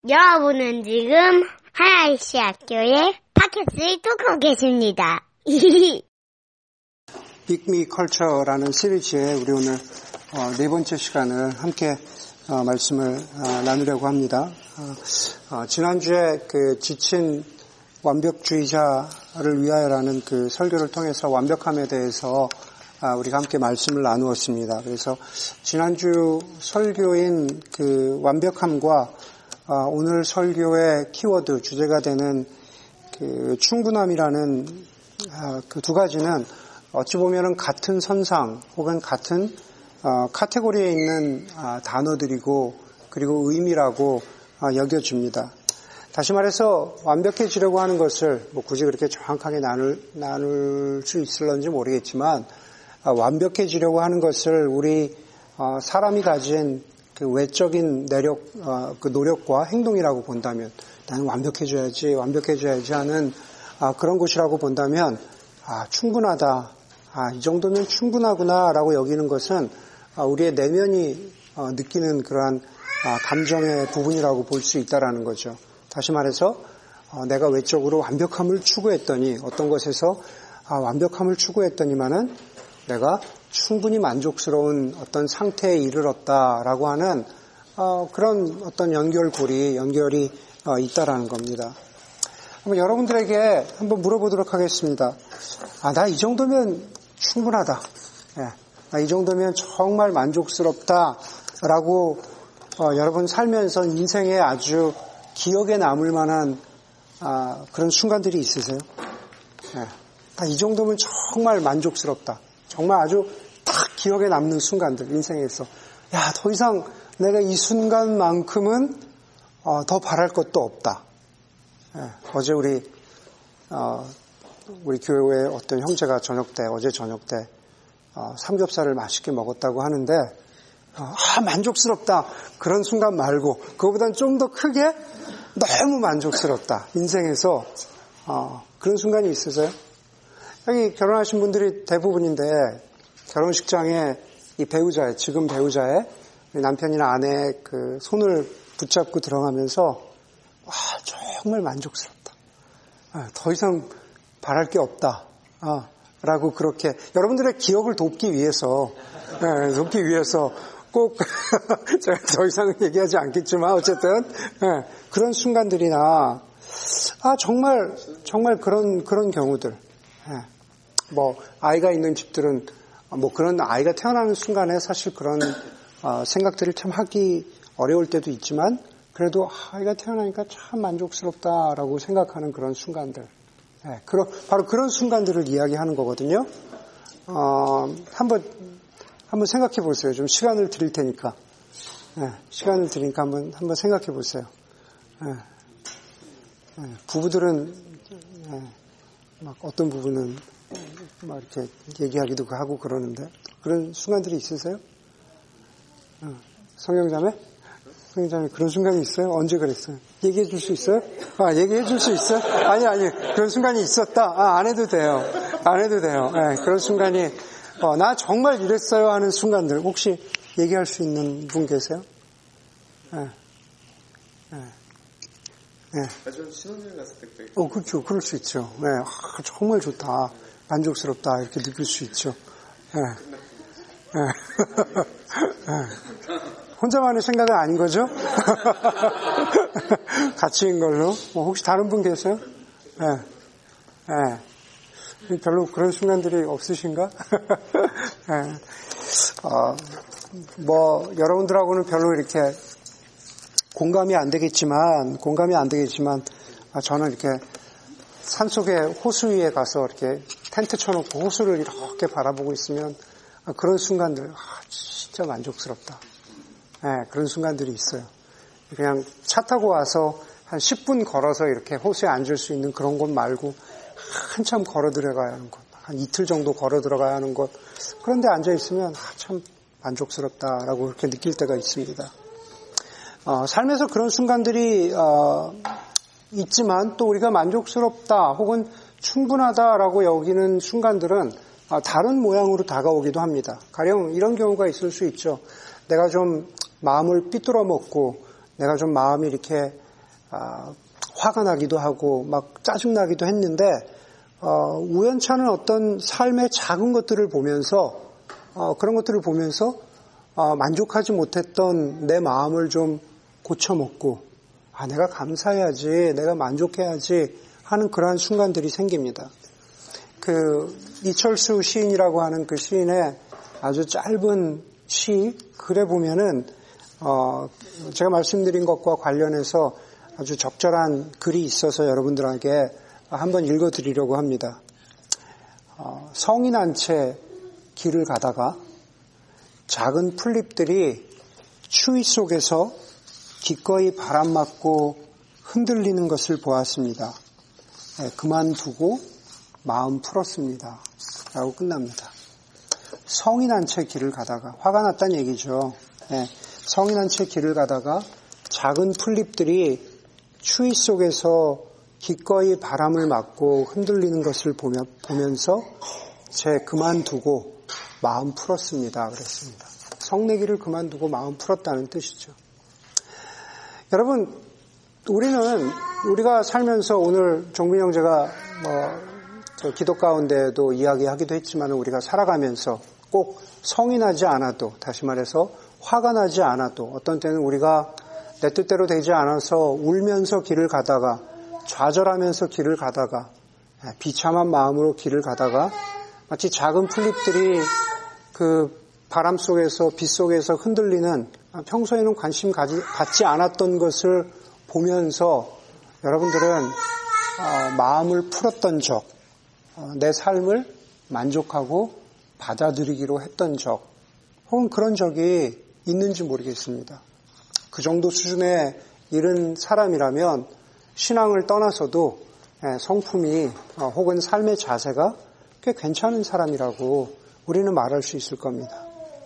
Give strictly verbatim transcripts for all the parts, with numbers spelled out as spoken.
여러분은 지금 하나이시 학교의 팟캐스트를 듣고 계십니다. 빅미 컬처라는 시리즈에 우리 오늘 어, 네 번째 시간을 함께 어, 말씀을 어, 나누려고 합니다. 어, 어, 지난주에 그 지친 완벽주의자를 위하여라는 그 설교를 통해서 완벽함에 대해서 아, 우리가 함께 말씀을 나누었습니다. 그래서 지난주 설교인 그 완벽함과 아, 오늘 설교의 키워드 주제가 되는 그 충분함이라는 아, 그 두 가지는 어찌 보면은 같은 선상 혹은 같은 어, 카테고리에 있는 아, 단어들이고 그리고 의미라고 아, 여겨집니다. 다시 말해서 완벽해지려고 하는 것을 뭐 굳이 그렇게 정확하게 나눌, 나눌 수 있을런지 모르겠지만 아, 완벽해지려고 하는 것을 우리 어, 사람이 가진 그 외적인 내력, 어, 그 노력과 행동이라고 본다면 나는 완벽해져야지, 완벽해져야지 하는 아, 그런 것이라고 본다면 아, 충분하다. 아, 이 정도면 충분하구나라고 여기는 것은 아, 우리의 내면이 어, 느끼는 그러한 아, 감정의 부분이라고 볼 수 있다라는 거죠. 다시 말해서 어, 내가 외적으로 완벽함을 추구했더니 어떤 것에서 아, 완벽함을 추구했더니만은 내가 충분히 만족스러운 어떤 상태에 이르렀다라고 하는 어, 그런 어떤 연결고리, 연결이 어, 있다라는 겁니다. 한번 여러분들에게 한번 물어보도록 하겠습니다. 아, 나 이 정도면 충분하다. 예, 나 이 정도면 정말 만족스럽다라고 어, 여러분 살면서 인생에 아주 기억에 남을 만한 아, 그런 순간들이 있으세요? 예, 나 이 정도면 정말 만족스럽다. 정말 아주 딱 기억에 남는 순간들, 인생에서. 야, 더 이상 내가 이 순간만큼은 어, 더 바랄 것도 없다. 예, 어제 우리, 어, 우리 교회의 어떤 형제가 저녁 때, 어제 저녁 때, 어, 삼겹살을 맛있게 먹었다고 하는데, 어, 아, 만족스럽다. 그런 순간 말고, 그거보다는 좀 더 크게 너무 만족스럽다. 인생에서, 어, 그런 순간이 있으세요? 여기 결혼하신 분들이 대부분인데 결혼식장에 이 배우자의 지금 배우자의 남편이나 아내의 그 손을 붙잡고 들어가면서 와 정말 만족스럽다. 아, 더 이상 바랄 게 없다. 아, 라고 그렇게 여러분들의 기억을 돕기 위해서 네, 돕기 위해서 꼭 제가 더 이상은 얘기하지 않겠지만 어쨌든 네, 그런 순간들이나 아 정말 정말 그런 그런 경우들. 네. 뭐 아이가 있는 집들은 뭐 그런 아이가 태어나는 순간에 사실 그런 어, 생각들을 참 하기 어려울 때도 있지만 그래도 아이가 태어나니까 참 만족스럽다라고 생각하는 그런 순간들, 네, 그런 바로 그런 순간들을 이야기하는 거거든요. 어, 한번 한번 생각해 보세요. 좀 시간을 드릴 테니까, 네, 시간을 드리니까 한번 한번 생각해 보세요. 네, 네, 부부들은 네, 막 어떤 부분은 막 이렇게 얘기하기도 하고 그러는데 그런 순간들이 있으세요? 어, 성경자매? 성경자매 그런 순간이 있어요? 언제 그랬어요? 얘기해 줄 수 있어요? 아, 얘기해 줄 수 있어요? 아니, 아니, 그런 순간이 있었다? 아, 안 해도 돼요. 안 해도 돼요. 네, 그런 순간이, 어, 나 정말 이랬어요 하는 순간들 혹시 얘기할 수 있는 분 계세요? 네. 네. 네. 전 신혼여행 갔을 때 그래. 어, 그렇죠. 그럴 수 있죠. 네. 아, 정말 좋다. 만족스럽다. 이렇게 느낄 수 있죠. 네. 네. 네. 혼자만의 생각은 아닌 거죠? 같이인 걸로. 어, 혹시 다른 분 계세요? 네. 네. 별로 그런 순간들이 없으신가? 네. 어, 뭐, 여러분들하고는 별로 이렇게 공감이 안 되겠지만, 공감이 안 되겠지만, 저는 이렇게 산속에 호수 위에 가서 이렇게 텐트 쳐놓고 호수를 이렇게 바라보고 있으면 그런 순간들, 아, 진짜 만족스럽다. 네, 그런 순간들이 있어요. 그냥 차 타고 와서 한 십 분 걸어서 이렇게 호수에 앉을 수 있는 그런 곳 말고 한참 걸어 들어가야 하는 곳, 한 이틀 정도 걸어 들어가야 하는 곳, 그런데 앉아 있으면 아, 참 만족스럽다라고 그렇게 느낄 때가 있습니다. 어, 삶에서 그런 순간들이 어, 있지만 또 우리가 만족스럽다 혹은 충분하다라고 여기는 순간들은 어, 다른 모양으로 다가오기도 합니다. 가령 이런 경우가 있을 수 있죠. 내가 좀 마음을 삐뚤어 먹고 내가 좀 마음이 이렇게 아, 화가 나기도 하고 막 짜증나기도 했는데 어, 우연찮은 어떤 삶의 작은 것들을 보면서 어, 그런 것들을 보면서 어, 만족하지 못했던 내 마음을 좀 고쳐먹고 아, 내가 감사해야지, 내가 만족해야지 하는 그러한 순간들이 생깁니다. 그 이철수 시인이라고 하는 그 시인의 아주 짧은 시 글에 보면은 어, 제가 말씀드린 것과 관련해서 아주 적절한 글이 있어서 여러분들에게 한번 읽어드리려고 합니다. 어, 성이 난 채 길을 가다가 작은 풀잎들이 추위 속에서 기꺼이 바람 맞고 흔들리는 것을 보았습니다. 네, 그만두고 마음 풀었습니다. 라고 끝납니다. 성이 난 채 길을 가다가, 화가 났다는 얘기죠. 네, 성이 난 채 길을 가다가 작은 풀잎들이 추위 속에서 기꺼이 바람을 맞고 흔들리는 것을 보며, 보면서 제 그만두고 마음 풀었습니다. 그랬습니다. 성내기를 그만두고 마음 풀었다는 뜻이죠. 여러분, 우리는 우리가 살면서 오늘 종민 형제가 뭐 저 기도 가운데도 이야기하기도 했지만 우리가 살아가면서 꼭 성이 나지 않아도, 다시 말해서 화가 나지 않아도, 어떤 때는 우리가 내 뜻대로 되지 않아서 울면서 길을 가다가, 좌절하면서 길을 가다가, 비참한 마음으로 길을 가다가 마치 작은 풀잎들이 그 바람 속에서, 빛 속에서 흔들리는, 평소에는 관심 가지, 갖지 않았던 것을 보면서 여러분들은 어, 마음을 풀었던 적, 어, 내 삶을 만족하고 받아들이기로 했던 적, 혹은 그런 적이 있는지 모르겠습니다. 그 정도 수준에 이른 사람이라면 신앙을 떠나서도 성품이 혹은 삶의 자세가 꽤 괜찮은 사람이라고 우리는 말할 수 있을 겁니다.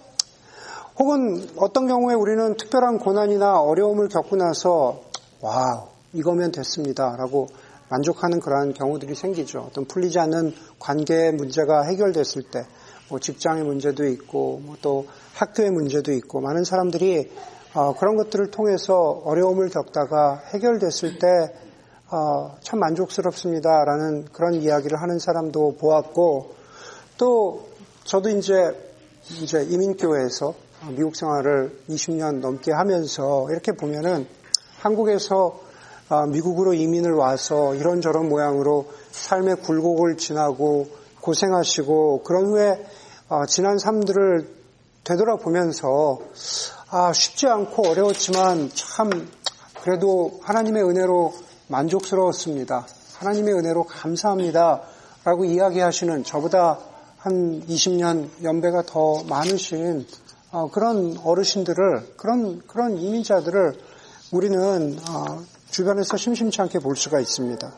혹은 어떤 경우에 우리는 특별한 고난이나 어려움을 겪고 나서 와우, 이거면 됐습니다 라고 만족하는 그러한 경우들이 생기죠. 어떤 풀리지 않는 관계의 문제가 해결됐을 때, 뭐 직장의 문제도 있고, 뭐 또 학교의 문제도 있고, 많은 사람들이 어, 그런 것들을 통해서 어려움을 겪다가 해결됐을 때 어, 참 만족스럽습니다라는 그런 이야기를 하는 사람도 보았고, 또 저도 이제 이제 이민교회에서 미국 생활을 이십 년 넘게 하면서 이렇게 보면은 한국에서 미국으로 이민을 와서 이런저런 모양으로 삶의 굴곡을 지나고 고생하시고 그런 후에 지난 삶들을 되돌아보면서 아, 쉽지 않고 어려웠지만 참 그래도 하나님의 은혜로 만족스러웠습니다. 하나님의 은혜로 감사합니다. 라고 이야기하시는 저보다 한 이십 년 연배가 더 많으신 그런 어르신들을, 그런, 그런 이민자들을 우리는 주변에서 심심치 않게 볼 수가 있습니다.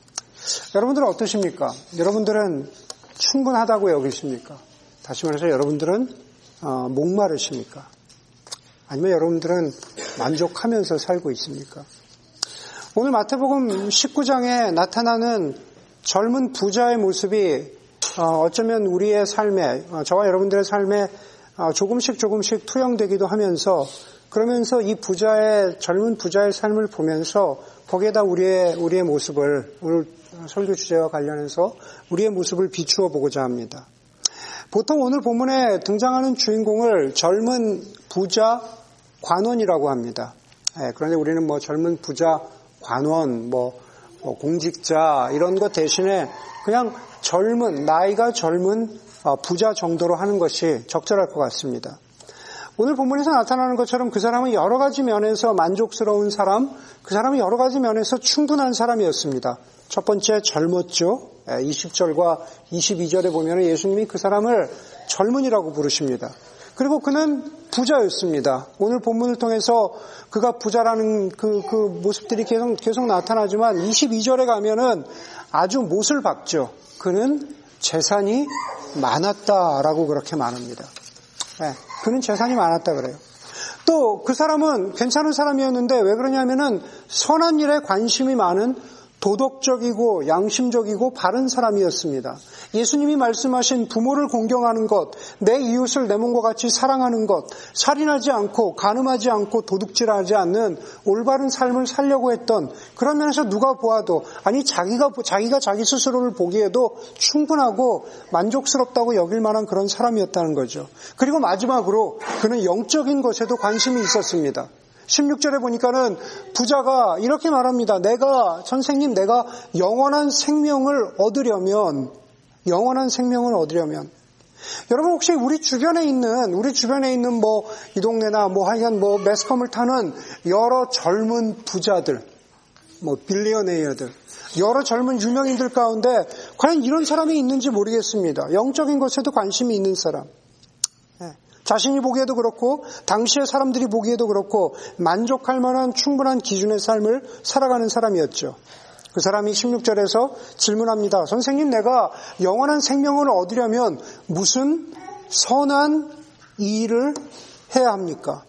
여러분들은 어떠십니까? 여러분들은 충분하다고 여기십니까? 다시 말해서 여러분들은 어, 목마르십니까? 아니면 여러분들은 만족하면서 살고 있습니까? 오늘 마태복음 십구 장에 나타나는 젊은 부자의 모습이 어, 어쩌면 우리의 삶에, 어, 저와 여러분들의 삶에 어, 조금씩 조금씩 투영되기도 하면서, 그러면서 이 부자의, 젊은 부자의 삶을 보면서 거기에다 우리의, 우리의 모습을, 오늘 설교 주제와 관련해서 우리의 모습을 비추어 보고자 합니다. 보통 오늘 본문에 등장하는 주인공을 젊은 부자 관원이라고 합니다. 예, 그런데 우리는 뭐 젊은 부자 관원, 뭐, 뭐 공직자 이런 것 대신에 그냥 젊은, 나이가 젊은 부자 정도로 하는 것이 적절할 것 같습니다. 오늘 본문에서 나타나는 것처럼 그 사람은 여러 가지 면에서 만족스러운 사람, 그 사람은 여러 가지 면에서 충분한 사람이었습니다. 첫 번째, 젊었죠. 이십 절과 이십이 절에 보면 예수님이 그 사람을 젊은이라고 부르십니다. 그리고 그는 부자였습니다. 오늘 본문을 통해서 그가 부자라는 그, 그 모습들이 계속, 계속 나타나지만 이십이 절에 가면은 아주 못을 박죠. 그는 재산이 많았다라고 그렇게 말합니다. 네, 그는 재산이 많았다 그래요. 또 그 사람은 괜찮은 사람이었는데 왜 그러냐면은 선한 일에 관심이 많은 도덕적이고 양심적이고 바른 사람이었습니다. 예수님이 말씀하신 부모를 공경하는 것, 내 이웃을 내 몸과 같이 사랑하는 것, 살인하지 않고 간음하지 않고 도둑질하지 않는 올바른 삶을 살려고 했던, 그런 면에서 누가 보아도, 아니 자기가 자기가 자기 스스로를 보기에도 충분하고 만족스럽다고 여길 만한 그런 사람이었다는 거죠. 그리고 마지막으로 그는 영적인 것에도 관심이 있었습니다. 십육 절에 보니까는 부자가 이렇게 말합니다. 내가, 선생님, 내가 영원한 생명을 얻으려면, 영원한 생명을 얻으려면. 여러분 혹시 우리 주변에 있는, 우리 주변에 있는 뭐, 이 동네나 뭐 하여간 뭐 매스컴을 타는 여러 젊은 부자들, 뭐 빌리어네이어들, 여러 젊은 유명인들 가운데 과연 이런 사람이 있는지 모르겠습니다. 영적인 것에도 관심이 있는 사람. 자신이 보기에도 그렇고 당시의 사람들이 보기에도 그렇고 만족할 만한 충분한 기준의 삶을 살아가는 사람이었죠. 그 사람이 십육 절에서 질문합니다. 선생님, 내가 영원한 생명을 얻으려면 무슨 선한 일을 해야 합니까?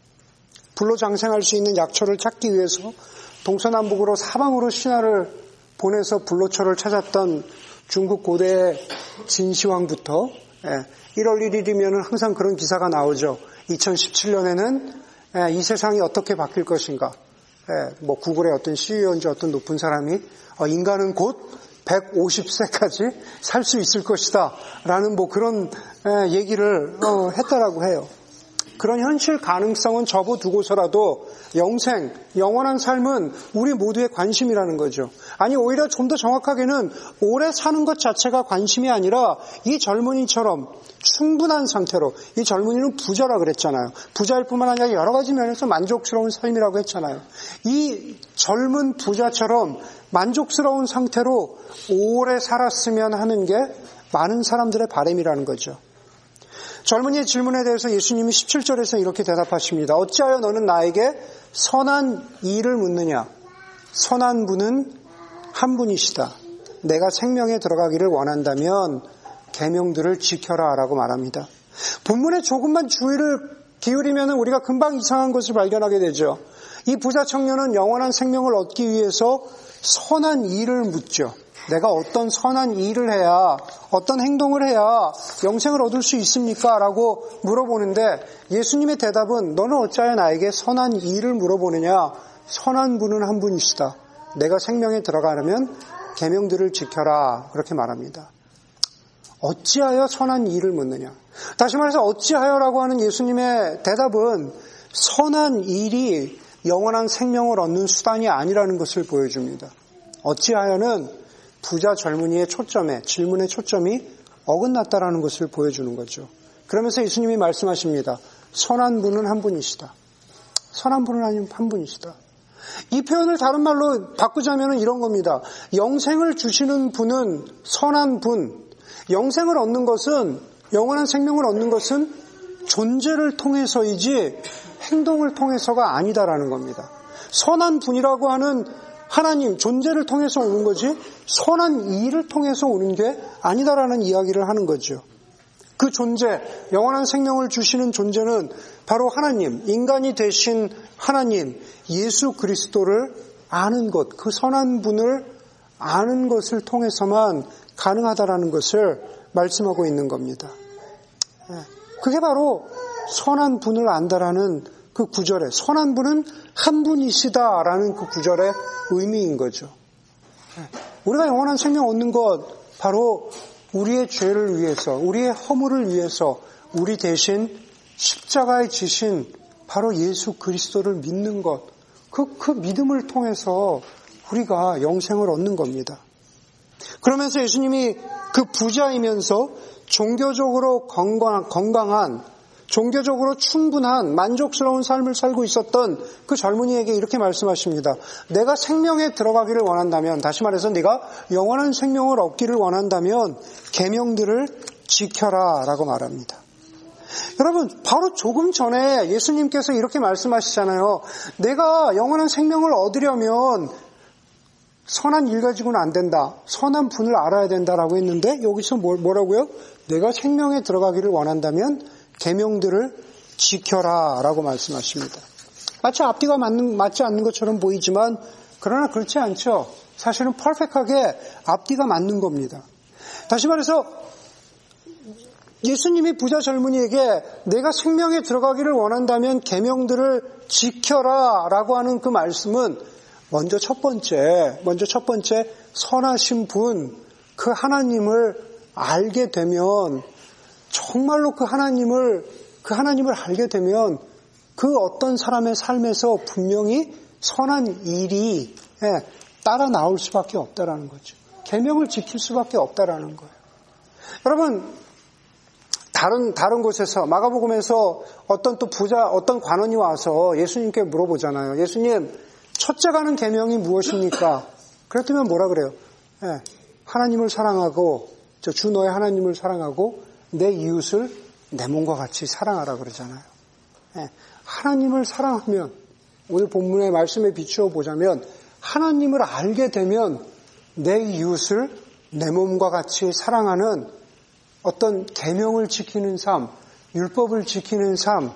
불로장생할 수 있는 약초를 찾기 위해서 동서남북으로 사방으로 신하를 보내서 불로초를 찾았던 중국 고대의 진시황부터 일월 일일이면 항상 그런 기사가 나오죠. 이천십칠 년에는 이 세상이 어떻게 바뀔 것인가. 뭐 구글의 어떤 씨이오인지 어떤 높은 사람이 인간은 곧 백오십 세까지 살 수 있을 것이다 라는 뭐 그런 얘기를 했다라고 해요. 그런 현실 가능성은 접어두고서라도 영생, 영원한 삶은 우리 모두의 관심이라는 거죠. 아니 오히려 좀 더 정확하게는 오래 사는 것 자체가 관심이 아니라 이 젊은이처럼 충분한 상태로, 이 젊은이는 부자라 그랬잖아요. 부자일 뿐만 아니라 여러 가지 면에서 만족스러운 삶이라고 했잖아요. 이 젊은 부자처럼 만족스러운 상태로 오래 살았으면 하는 게 많은 사람들의 바람이라는 거죠. 젊은이의 질문에 대해서 예수님이 십칠 절에서 이렇게 대답하십니다. 어찌하여 너는 나에게 선한 일을 묻느냐? 선한 분은 한 분이시다. 내가 생명에 들어가기를 원한다면 계명들을 지켜라 라고 말합니다. 본문에 조금만 주의를 기울이면 우리가 금방 이상한 것을 발견하게 되죠. 이 부자 청년은 영원한 생명을 얻기 위해서 선한 일을 묻죠. 내가 어떤 선한 일을 해야, 어떤 행동을 해야 영생을 얻을 수 있습니까? 라고 물어보는데 예수님의 대답은 너는 어찌하여 나에게 선한 일을 물어보느냐? 선한 분은 한 분이시다. 내가 생명에 들어가려면 계명들을 지켜라. 그렇게 말합니다. 어찌하여 선한 일을 묻느냐? 다시 말해서 어찌하여라고 하는 예수님의 대답은 선한 일이 영원한 생명을 얻는 수단이 아니라는 것을 보여줍니다. 어찌하여는 부자 젊은이의 초점에, 질문의 초점이 어긋났다라는 것을 보여주는 거죠. 그러면서 예수님이 말씀하십니다. 선한 분은 한 분이시다. 선한 분은 아니면 한 분이시다. 이 표현을 다른 말로 바꾸자면 이런 겁니다. 영생을 주시는 분은 선한 분. 영생을 얻는 것은, 영원한 생명을 얻는 것은 존재를 통해서이지 행동을 통해서가 아니다라는 겁니다. 선한 분이라고 하는 하나님, 존재를 통해서 오는 거지 선한 일을 통해서 오는 게 아니다라는 이야기를 하는 거죠. 그 존재, 영원한 생명을 주시는 존재는 바로 하나님, 인간이 되신 하나님, 예수 그리스도를 아는 것, 그 선한 분을 아는 것을 통해서만 가능하다라는 것을 말씀하고 있는 겁니다. 그게 바로 선한 분을 안다라는 그 구절에, 선한 분은 한 분이시다라는 그 구절의 의미인 거죠. 우리가 영원한 생명 얻는 것, 바로 우리의 죄를 위해서, 우리의 허물을 위해서 우리 대신 십자가에 지신 바로 예수 그리스도를 믿는 것, 그, 그 믿음을 통해서 우리가 영생을 얻는 겁니다. 그러면서 예수님이 그 부자이면서 종교적으로 건강, 건강한, 종교적으로 충분한 만족스러운 삶을 살고 있었던 그 젊은이에게 이렇게 말씀하십니다. 내가 생명에 들어가기를 원한다면, 다시 말해서 네가 영원한 생명을 얻기를 원한다면 계명들을 지켜라 라고 말합니다. 여러분, 바로 조금 전에 예수님께서 이렇게 말씀하시잖아요. 내가 영원한 생명을 얻으려면 선한 일 가지고는 안 된다. 선한 분을 알아야 된다라고 했는데 여기서 뭐라고요? 내가 생명에 들어가기를 원한다면 계명들을 지켜라 라고 말씀하십니다. 마치 앞뒤가 맞는, 맞지 않는 것처럼 보이지만 그러나 그렇지 않죠. 사실은 퍼펙트하게 앞뒤가 맞는 겁니다. 다시 말해서 예수님이 부자 젊은이에게 내가 생명에 들어가기를 원한다면 계명들을 지켜라 라고 하는 그 말씀은 먼저 첫 번째, 먼저 첫 번째 선하신 분, 그 하나님을 알게 되면 정말로 그 하나님을, 그 하나님을 알게 되면 그 어떤 사람의 삶에서 분명히 선한 일이 따라 나올 수밖에 없다라는 거죠. 계명을 지킬 수밖에 없다라는 거예요. 여러분, 다른 다른 곳에서 마가복음에서 어떤 또 부자 어떤 관원이 와서 예수님께 물어보잖아요. 예수님, 첫째 가는 계명이 무엇입니까? 그랬더니 뭐라 그래요? 예, 하나님을 사랑하고 저 주 너의 하나님을 사랑하고 내 이웃을 내 몸과 같이 사랑하라 그러잖아요. 예, 하나님을 사랑하면 오늘 본문의 말씀에 비추어 보자면 하나님을 알게 되면 내 이웃을 내 몸과 같이 사랑하는 어떤 계명을 지키는 삶, 율법을 지키는 삶,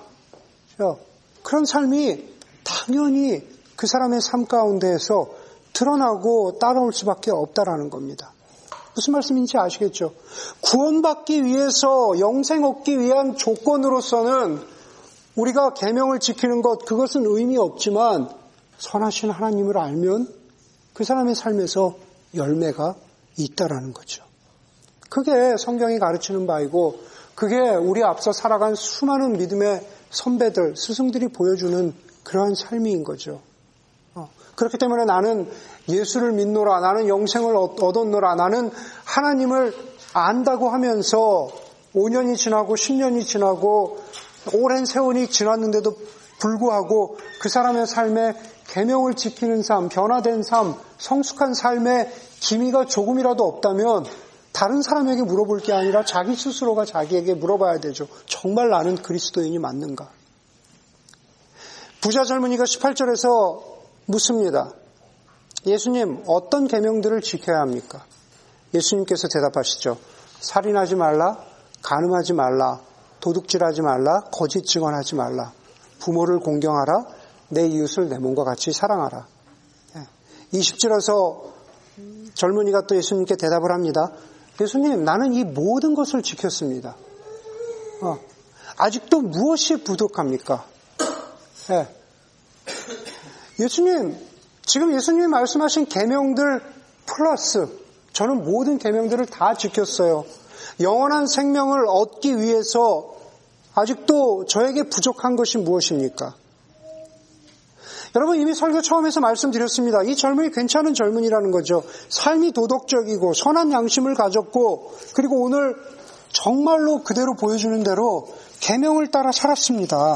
그런 삶이 당연히 그 사람의 삶 가운데에서 드러나고 따라올 수밖에 없다라는 겁니다. 무슨 말씀인지 아시겠죠? 구원받기 위해서 영생 얻기 위한 조건으로서는 우리가 계명을 지키는 것, 그것은 의미 없지만 선하신 하나님을 알면 그 사람의 삶에서 열매가 있다라는 거죠. 그게 성경이 가르치는 바이고 그게 우리 앞서 살아간 수많은 믿음의 선배들, 스승들이 보여주는 그러한 삶인 거죠. 어, 그렇기 때문에 나는 예수를 믿노라, 나는 영생을 얻었노라, 나는 하나님을 안다고 하면서 오 년이 지나고 십 년이 지나고 오랜 세월이 지났는데도 불구하고 그 사람의 삶에 계명을 지키는 삶, 변화된 삶, 성숙한 삶에 기미가 조금이라도 없다면 다른 사람에게 물어볼 게 아니라 자기 스스로가 자기에게 물어봐야 되죠. 정말 나는 그리스도인이 맞는가? 부자 젊은이가 십팔 절에서 묻습니다. 예수님, 어떤 계명들을 지켜야 합니까? 예수님께서 대답하시죠. 살인하지 말라, 간음하지 말라, 도둑질하지 말라, 거짓 증언하지 말라, 부모를 공경하라, 내 이웃을 내 몸과 같이 사랑하라. 이십 절에서 젊은이가 또 예수님께 대답을 합니다. 예수님, 나는 이 모든 것을 지켰습니다. 어, 아직도 무엇이 부족합니까? 네. 예수님, 지금 예수님이 말씀하신 계명들 플러스 저는 모든 계명들을 다 지켰어요. 영원한 생명을 얻기 위해서 아직도 저에게 부족한 것이 무엇입니까? 여러분, 이미 설교 처음에서 말씀드렸습니다. 이 젊은이 괜찮은 젊은이라는 거죠. 삶이 도덕적이고 선한 양심을 가졌고 그리고 오늘 정말로 그대로 보여주는 대로 계명을 따라 살았습니다.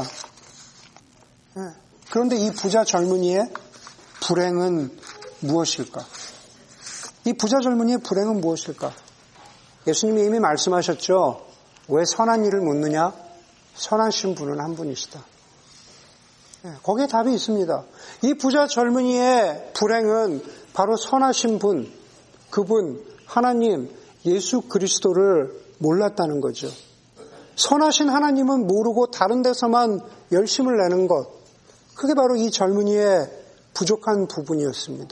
그런데 이 부자 젊은이의 불행은 무엇일까? 이 부자 젊은이의 불행은 무엇일까? 예수님이 이미 말씀하셨죠. 왜 선한 일을 묻느냐? 선하신 분은 한 분이시다. 거기에 답이 있습니다. 이 부자 젊은이의 불행은 바로 선하신 분, 그분, 하나님, 예수 그리스도를 몰랐다는 거죠. 선하신 하나님은 모르고 다른 데서만 열심을 내는 것, 그게 바로 이 젊은이의 부족한 부분이었습니다.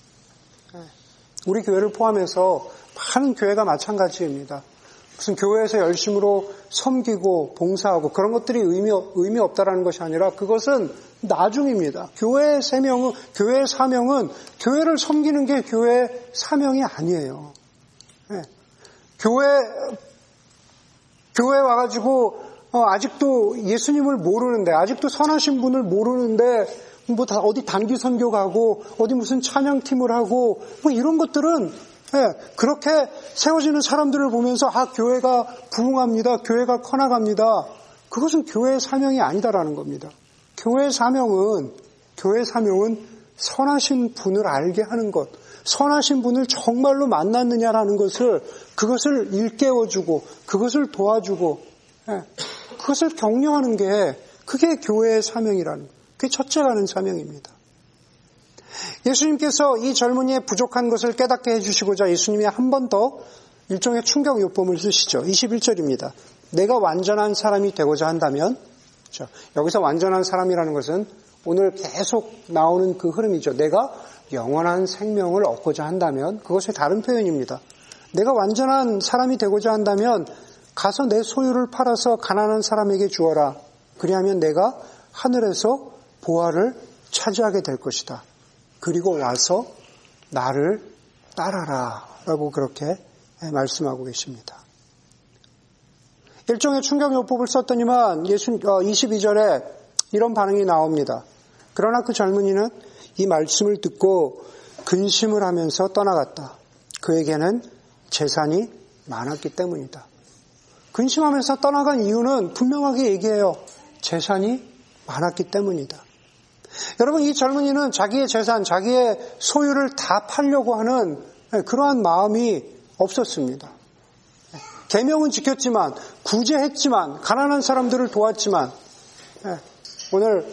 우리 교회를 포함해서 많은 교회가 마찬가지입니다. 무슨 교회에서 열심으로 섬기고 봉사하고 그런 것들이 의미, 의미 없다라는 것이 아니라 그것은 나중입니다. 교회의 사명은, 교회의 사명은 교회를 섬기는 게 교회의 사명이 아니에요. 네. 교회, 교회 와가지고, 어, 아직도 예수님을 모르는데, 아직도 선하신 분을 모르는데, 뭐 다 어디 단기 선교 가고, 어디 무슨 찬양팀을 하고, 뭐 이런 것들은 네, 그렇게 세워지는 사람들을 보면서 아 교회가 부흥합니다. 교회가 커나갑니다. 그것은 교회의 사명이 아니다라는 겁니다. 교회의 사명은 교회의 사명은 선하신 분을 알게 하는 것, 선하신 분을 정말로 만났느냐라는 것을 그것을 일깨워주고 그것을 도와주고 네, 그것을 격려하는 게 그게 교회의 사명이라는 그게 첫째 가는 사명입니다. 예수님께서 이 젊은이의 부족한 것을 깨닫게 해주시고자 예수님이 한 번 더 일종의 충격 요법을 쓰시죠. 이십일 절입니다. 내가 완전한 사람이 되고자 한다면, 그렇죠. 여기서 완전한 사람이라는 것은 오늘 계속 나오는 그 흐름이죠. 내가 영원한 생명을 얻고자 한다면 그것의 다른 표현입니다. 내가 완전한 사람이 되고자 한다면 가서 내 소유를 팔아서 가난한 사람에게 주어라. 그리하면 내가 하늘에서 보화를 차지하게 될 것이다. 그리고 와서 나를 따라라 라고 그렇게 말씀하고 계십니다. 일종의 충격요법을 썼더니만 이십이 절에 이런 반응이 나옵니다. 그러나 그 젊은이는 이 말씀을 듣고 근심을 하면서 떠나갔다. 그에게는 재산이 많았기 때문이다. 근심하면서 떠나간 이유는 분명하게 얘기해요. 재산이 많았기 때문이다. 여러분, 이 젊은이는 자기의 재산, 자기의 소유를 다 팔려고 하는 그러한 마음이 없었습니다. 계명은 지켰지만, 구제했지만, 가난한 사람들을 도왔지만, 오늘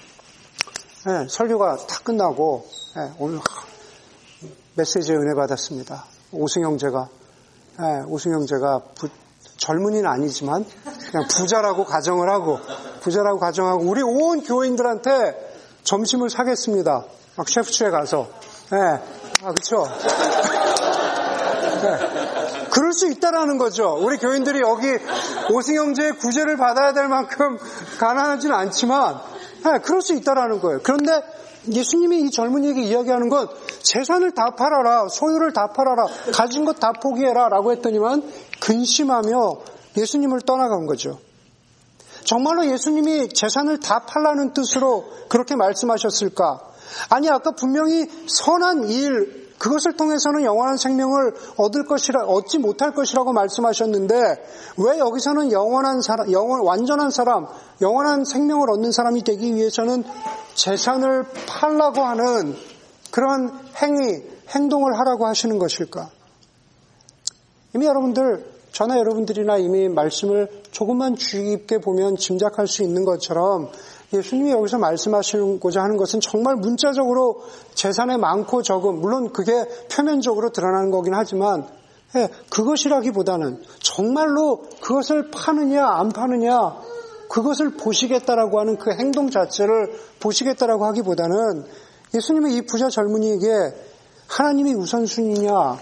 설교가 다 끝나고 오늘 메시지에 은혜 받았습니다. 오승영제가 오승영제가 부, 젊은이는 아니지만 그냥 부자라고 가정을 하고 부자라고 가정하고 우리 온 교인들한테 점심을 사겠습니다. 막 셰프츠에 가서. 네. 아, 그렇죠. 네. 그럴 수 있다라는 거죠. 우리 교인들이 여기 오승영제의 구제를 받아야 될 만큼 가난하지는 않지만 네, 그럴 수 있다라는 거예요. 그런데 예수님이 이 젊은이에게 이야기하는 건 재산을 다 팔아라, 소유를 다 팔아라, 가진 것 다 포기해라 라고 했더니만 근심하며 예수님을 떠나간 거죠. 정말로 예수님이 재산을 다 팔라는 뜻으로 그렇게 말씀하셨을까? 아니, 아까 분명히 선한 일, 그것을 통해서는 영원한 생명을 얻을 것이라, 얻지 못할 것이라고 말씀하셨는데 왜 여기서는 영원한 사람, 영원, 완전한 사람, 영원한 생명을 얻는 사람이 되기 위해서는 재산을 팔라고 하는 그런 행위, 행동을 하라고 하시는 것일까? 이미 여러분들, 저나 여러분들이나 이미 말씀을 조금만 주의 깊게 보면 짐작할 수 있는 것처럼 예수님이 여기서 말씀하시고자 하는 것은 정말 문자적으로 재산의 많고 적음, 물론 그게 표면적으로 드러나는 거긴 하지만 예, 그것이라기보다는 정말로 그것을 파느냐 안 파느냐 그것을 보시겠다라고 하는 그 행동 자체를 보시겠다라고 하기보다는 예수님은 이 부자 젊은이에게 하나님이 우선순위냐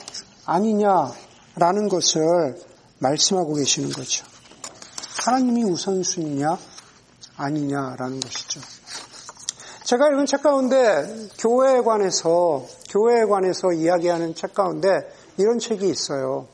아니냐라는 것을 말씀하고 계시는 거죠. 하나님이 우선순위냐 아니냐라는 것이죠. 제가 읽은 책 가운데 교회에 관해서 교회에 관해서 이야기하는 책 가운데 이런 책이 있어요.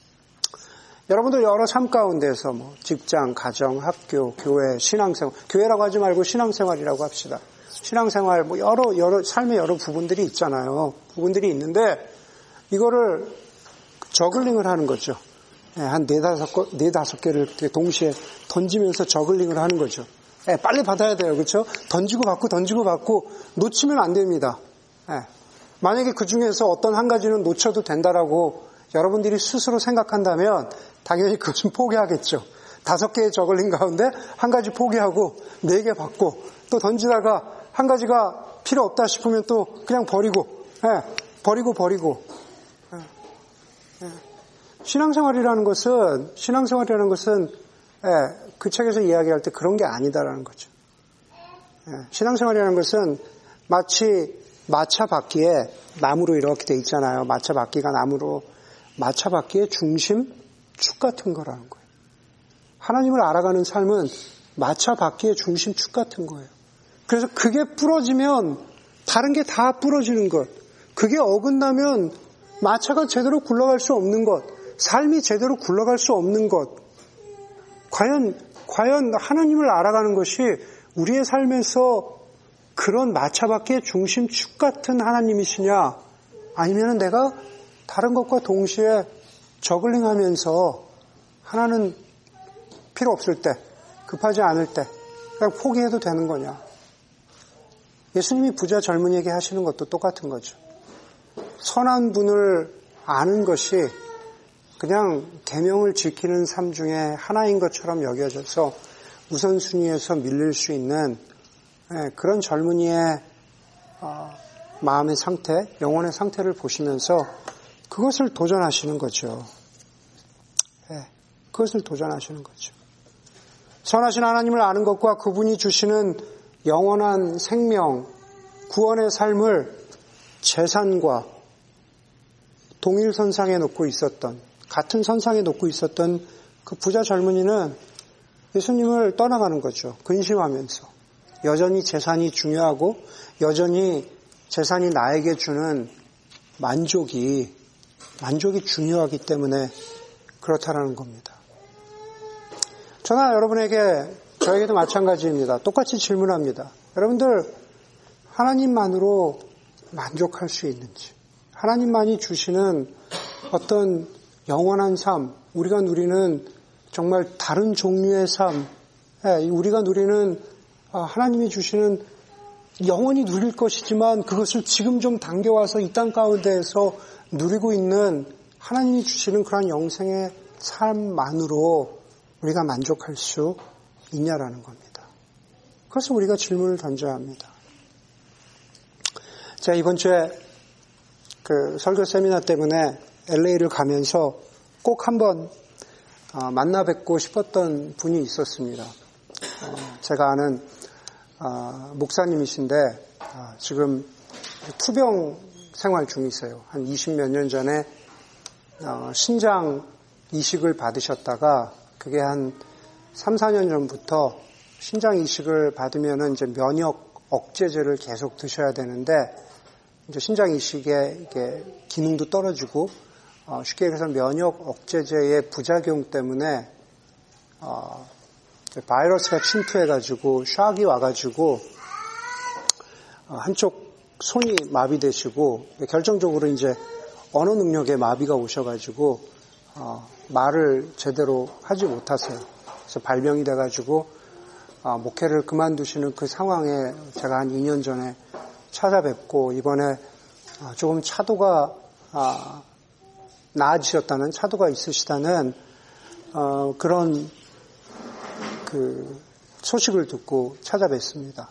여러분들 여러 삶 가운데서 뭐 직장, 가정, 학교, 교회, 신앙생활, 교회라고 하지 말고 신앙생활이라고 합시다. 신앙생활 뭐 여러 여러 삶의 여러 부분들이 있잖아요. 부분들이 있는데 이거를 저글링을 하는 거죠. 한 네다섯 거, 네다섯 개를 동시에 던지면서 저글링을 하는 거죠. 예, 빨리 받아야 돼요. 그렇죠? 던지고 받고 던지고 받고 놓치면 안 됩니다. 예, 만약에 그 중에서 어떤 한 가지는 놓쳐도 된다라고 여러분들이 스스로 생각한다면 당연히 그것은 포기하겠죠. 다섯 개의 저글링 가운데 한 가지 포기하고 네 개 받고 또 던지다가 한 가지가 필요 없다 싶으면 또 그냥 버리고 예, 버리고 버리고 예, 예. 신앙생활이라는 것은 신앙생활이라는 것은 예, 그 책에서 이야기할 때 그런 게 아니다라는 거죠. 예, 신앙생활이라는 것은 마치 마차 바퀴에 나무로 이렇게 돼 있잖아요. 마차 바퀴가 나무로 마차 바퀴의 중심 축 같은 거라는 거예요. 하나님을 알아가는 삶은 마차 바퀴의 중심 축 같은 거예요. 그래서 그게 부러지면 다른 게 다 부러지는 것. 그게 어긋나면 마차가 제대로 굴러갈 수 없는 것. 삶이 제대로 굴러갈 수 없는 것. 과연, 과연 하나님을 알아가는 것이 우리의 삶에서 그런 마차바퀴의 중심축 같은 하나님이시냐? 아니면 내가 다른 것과 동시에 저글링 하면서 하나는 필요 없을 때, 급하지 않을 때, 그냥 포기해도 되는 거냐? 예수님이 부자 젊은이에게 하시는 것도 똑같은 거죠. 선한 분을 아는 것이 그냥 계명을 지키는 삶 중에 하나인 것처럼 여겨져서 우선순위에서 밀릴 수 있는 그런 젊은이의 마음의 상태, 영혼의 상태를 보시면서 그것을 도전하시는 거죠. 그것을 도전하시는 거죠. 선하신 하나님을 아는 것과 그분이 주시는 영원한 생명, 구원의 삶을 재산과 동일 선상에 놓고 있었던, 같은 선상에 놓고 있었던 그 부자 젊은이는 예수님을 떠나가는 거죠. 근심하면서. 여전히 재산이 중요하고 여전히 재산이 나에게 주는 만족이, 만족이 중요하기 때문에 그렇다라는 겁니다. 저나 여러분에게, 저에게도 마찬가지입니다. 똑같이 질문합니다. 여러분들, 하나님만으로 만족할 수 있는지, 하나님만이 주시는 어떤 영원한 삶, 우리가 누리는 정말 다른 종류의 삶, 우리가 누리는 하나님이 주시는 영원히 누릴 것이지만 그것을 지금 좀 당겨와서 이 땅 가운데에서 누리고 있는 하나님이 주시는 그런 영생의 삶만으로 우리가 만족할 수 있냐라는 겁니다. 그래서 우리가 질문을 던져야 합니다. 제가 이번 주에 그 설교 세미나 때문에 엘에이를 가면서 꼭 한번 어, 만나 뵙고 싶었던 분이 있었습니다. 어, 제가 아는 어, 목사님이신데 어, 지금 투병 생활 중이세요. 한 이십몇 년 전에 어, 신장 이식을 받으셨다가 그게 한 삼, 사 년 전부터 신장 이식을 받으면은 이제 면역 억제제를 계속 드셔야 되는데 이제 신장 이식의 이게 기능도 떨어지고 어, 쉽게 얘기해서 면역 억제제의 부작용 때문에 어, 바이러스가 침투해가지고 샥이 와가지고 어, 한쪽 손이 마비되시고 결정적으로 이제 언어 능력에 마비가 오셔가지고 어, 말을 제대로 하지 못하세요. 그래서 발병이 돼가지고 어, 목회를 그만두시는 그 상황에 제가 한 이 년 전에 찾아뵙고 이번에 어, 조금 차도가 어, 나아지셨다는, 차도가 있으시다는 어, 그런 그 소식을 듣고 찾아뵙습니다.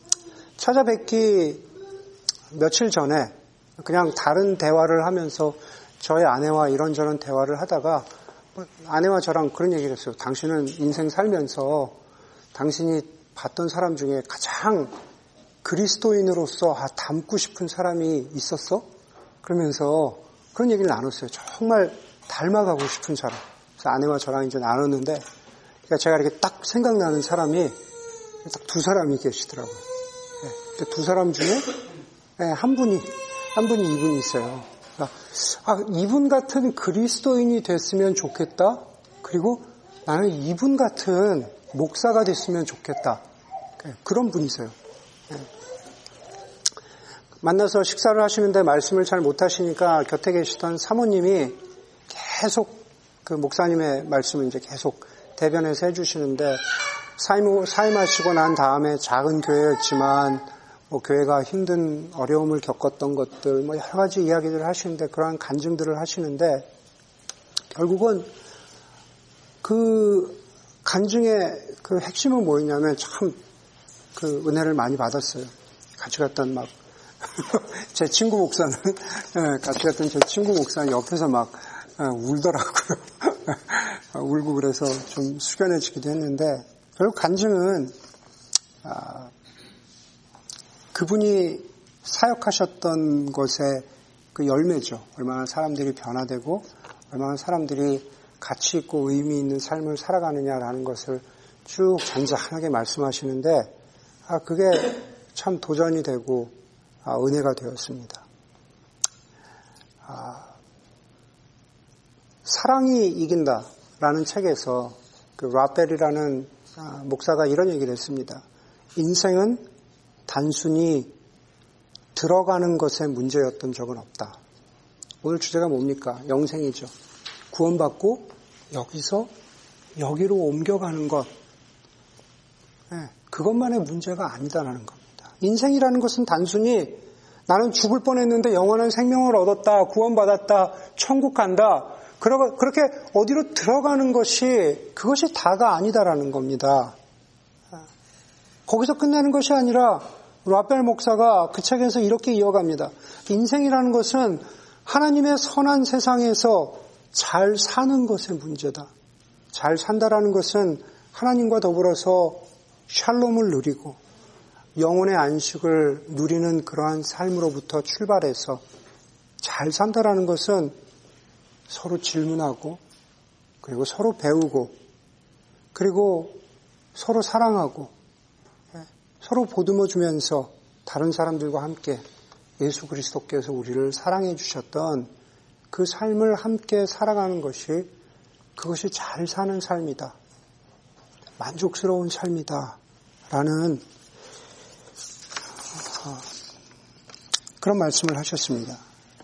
찾아뵙기 며칠 전에 그냥 다른 대화를 하면서 저희 아내와 이런저런 대화를 하다가 아내와 저랑 그런 얘기를 했어요. 당신은 인생 살면서 당신이 봤던 사람 중에 가장 그리스도인으로서 아, 닮고 싶은 사람이 있었어? 그러면서 그런 얘기를 나눴어요. 정말 닮아가고 싶은 사람. 그래서 아내와 저랑 이제 나눴는데, 그러니까 제가 이렇게 딱 생각나는 사람이 딱 두 사람이 계시더라고요. 네, 두 사람 중에 네, 한 분이, 한 분이 이분이 있어요. 그러니까, 아, 이분 같은 그리스도인이 됐으면 좋겠다. 그리고 나는 이분 같은 목사가 됐으면 좋겠다. 네, 그런 분이세요. 네. 만나서 식사를 하시는데 말씀을 잘 못하시니까 곁에 계시던 사모님이 계속 그 목사님의 말씀을 이제 계속 대변해서 해주시는데 사임, 사임하시고 난 다음에 작은 교회였지만 뭐 교회가 힘든 어려움을 겪었던 것들 뭐 여러 가지 이야기들을 하시는데 그러한 간증들을 하시는데 결국은 그 간증의 그 핵심은 뭐였냐면 참 그 은혜를 많이 받았어요. 같이 갔던 막 제 친구 목사는, 같이 갔던 제 친구 목사는 옆에서 막 울더라고요. 울고 그래서 좀 숙연해지기도 했는데, 결국 간증은, 아, 그분이 사역하셨던 것의 그 열매죠. 얼마나 사람들이 변화되고, 얼마나 사람들이 가치 있고 의미 있는 삶을 살아가느냐라는 것을 쭉 잔잔하게 말씀하시는데, 아, 그게 참 도전이 되고, 아, 은혜가 되었습니다. 아, 사랑이 이긴다라는 책에서 그 라펠이라는 아, 목사가 이런 얘기를 했습니다. 인생은 단순히 들어가는 것의 문제였던 적은 없다. 오늘 주제가 뭡니까? 영생이죠. 구원받고 여기서 여기로 옮겨가는 것. 네, 그것만의 문제가 아니다라는 겁니다. 인생이라는 것은 단순히 나는 죽을 뻔했는데 영원한 생명을 얻었다, 구원받았다, 천국 간다. 그렇게 어디로 들어가는 것이 그것이 다가 아니다라는 겁니다. 거기서 끝나는 것이 아니라 라펠 목사가 그 책에서 이렇게 이어갑니다. 인생이라는 것은 하나님의 선한 세상에서 잘 사는 것의 문제다. 잘 산다라는 것은 하나님과 더불어서 샬롬을 누리고 영혼의 안식을 누리는 그러한 삶으로부터 출발해서 잘 산다라는 것은 서로 질문하고 그리고 서로 배우고 그리고 서로 사랑하고 서로 보듬어주면서 다른 사람들과 함께 예수 그리스도께서 우리를 사랑해 주셨던 그 삶을 함께 살아가는 것이 그것이 잘 사는 삶이다. 만족스러운 삶이다. 라는 그런 말씀을 하셨습니다.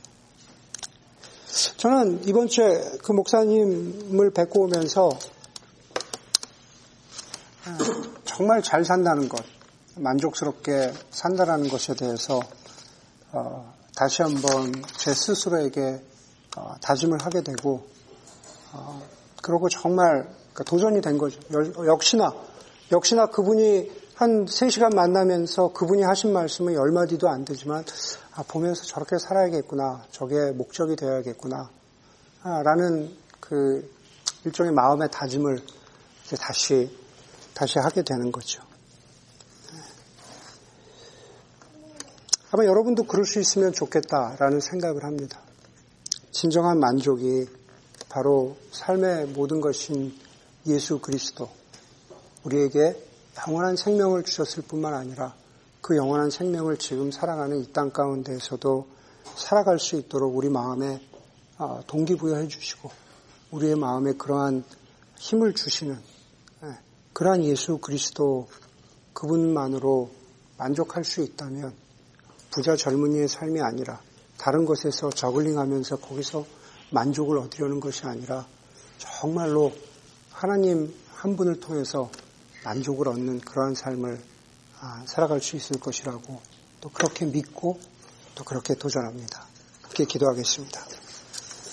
저는 이번 주에 그 목사님을 뵙고 오면서 정말 잘 산다는 것, 만족스럽게 산다라는 것에 대해서 어, 다시 한번 제 스스로에게 어, 다짐을 하게 되고 어, 그러고 정말 도전이 된 거죠. 역시나 역시나 그분이 한 세 시간 만나면서 그분이 하신 말씀은 열 마디도 안 되지만 아, 보면서 저렇게 살아야겠구나. 저게 목적이 되어야겠구나. 아, 라는 그 일종의 마음의 다짐을 이제 다시 다시 하게 되는 거죠. 아마 여러분도 그럴 수 있으면 좋겠다라는 생각을 합니다. 진정한 만족이 바로 삶의 모든 것인 예수 그리스도, 우리에게 영원한 생명을 주셨을 뿐만 아니라 그 영원한 생명을 지금 살아가는 이 땅 가운데에서도 살아갈 수 있도록 우리 마음에 동기부여해 주시고 우리의 마음에 그러한 힘을 주시는 그러한 예수 그리스도 그분만으로 만족할 수 있다면 부자 젊은이의 삶이 아니라 다른 것에서 저글링하면서 거기서 만족을 얻으려는 것이 아니라 정말로 하나님 한 분을 통해서 만족을 얻는 그러한 삶을 살아갈 수 있을 것이라고 또 그렇게 믿고 또 그렇게 도전합니다. 함께 기도하겠습니다.